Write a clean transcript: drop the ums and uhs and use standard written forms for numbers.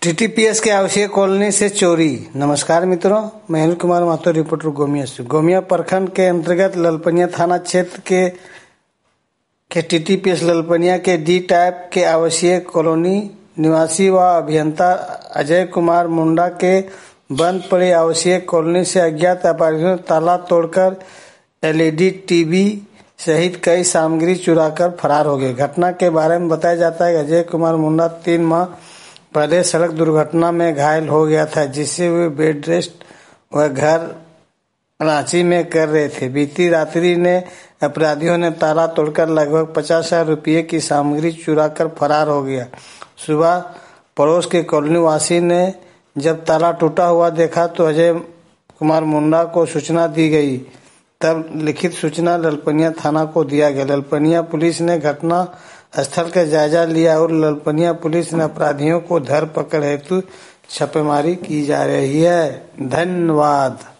TTPS के आवासीय colony से चोरी। नमस्कार मित्रों, मैं अनिल कुमार महतो, रिपोर्टर गोमिया से। गोमिया प्रखंड के अंतर्गत ललपनिया थाना क्षेत्र के टीटीपीएस ललपनिया के डी टाइप के आवासीय कॉलोनी निवासी व अभियंता अजय कुमार मुंडा के बंद पड़ी आवासीय कॉलोनी से अज्ञात अपराधियों ने ताला तोड़कर एलईडी टीवी सहित कई सामग्री चुराकर फरार हो गए। घटना के बारे में बताया जाता है कि अजय कुमार मुंडा 3 माह पहले सड़क दुर्घटना में घायल हो गया था, जिससे वे बेड रेस्ट व घर रांची में कर रहे थे। बीती रात्रि ने अपराधियों ने ताला तोड़कर लगभग 50,000 रुपये की सामग्री चुराकर फरार हो गया। सुबह पड़ोस के कॉलोनी वासी ने जब ताला टूटा हुआ देखा तो अजय कुमार मुंडा को सूचना दी गई। तब लिखित सूचना ललपनिया थाना को दिया गया। ललपनिया पुलिस ने घटना स्थल का जायजा लिया और ललपनिया पुलिस ने अपराधियों को धर पकड़ हेतु छापेमारी की जा रही है। धन्यवाद।